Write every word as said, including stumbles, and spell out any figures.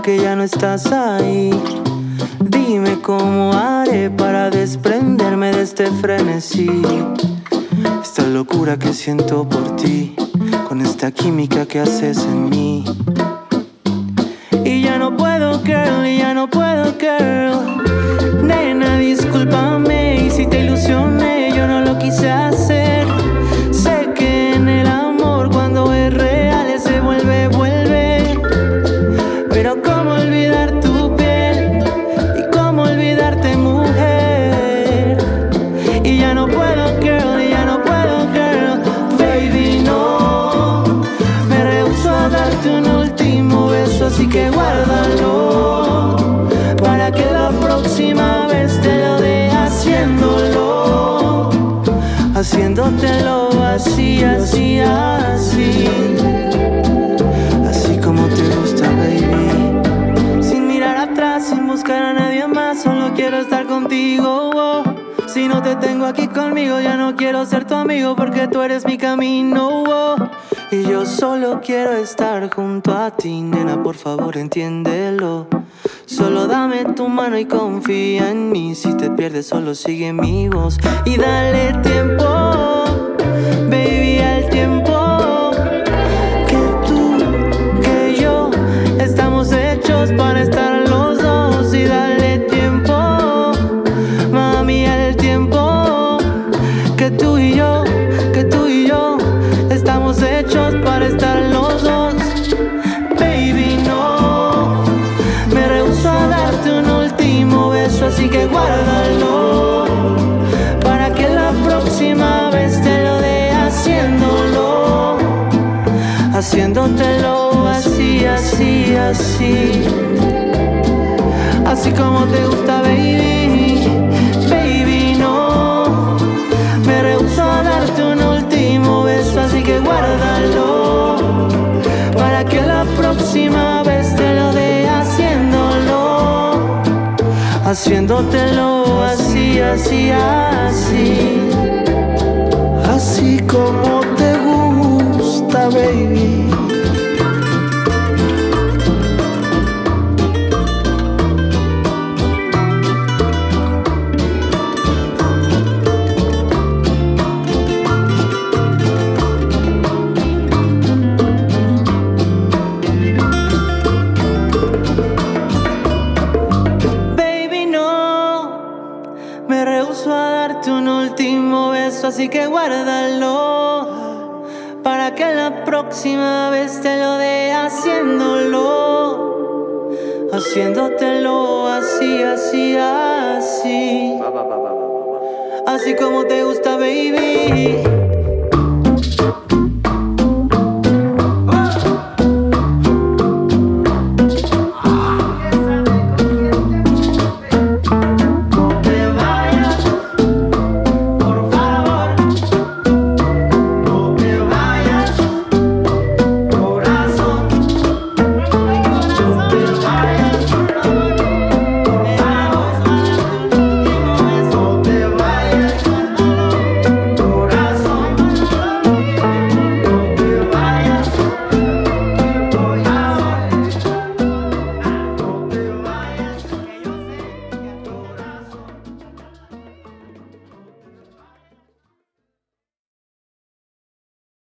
que ya no estás ahí. Dime cómo haré para desprenderme de este frenesí. Esta locura que siento por ti, con esta química que haces en mí. Y ya no puedo, girl, y ya no puedo, girl. Nena, discúlpame, y si te ilusioné, yo no lo quise hacer. Sé que en el amor, cuando es real, se vuelve, vuelve. Pero cómo olvidar tu piel, y cómo olvidarte, mujer. Y ya no puedo, girl, y ya no puedo, girl. Baby, no, me rehúso a darte un último beso, así que guárdalo, para que la próxima vez te lo dé haciéndolo, haciéndotelo así, así, así, así como te gusta, baby. Sin mirar atrás, sin buscar a nadie más, solo quiero estar contigo, oh. Si no te tengo aquí conmigo, ya no quiero ser tu amigo, porque tú eres mi camino, oh. Y yo solo quiero estar junto a ti, nena, por favor entiéndelo. Solo dame tu mano y confía en mí. Si te pierdes, solo sigue mi voz. Y dale tiempo, baby, al tiempo. Que tú, que yo, estamos hechos para estar los dos. Y dale tiempo, mami, al tiempo. Que tú y yo, que tú y yo, estamos hechos para estar los dos. Baby, no, me rehúso a darte un último beso, así que guárdalo, para que la próxima vez te lo dé haciéndolo, haciéndotelo así, así, así, así como te gusta, baby. Baby, no, me rehúso a darte un último beso, así que guárdalo, para que la próxima vez te lo dé haciéndolo, haciéndotelo así, así, así, así como te gusta, baby. Así que guárdalo, para que la próxima vez te lo dé haciéndolo, haciéndotelo así, así, así, así como te gusta, baby.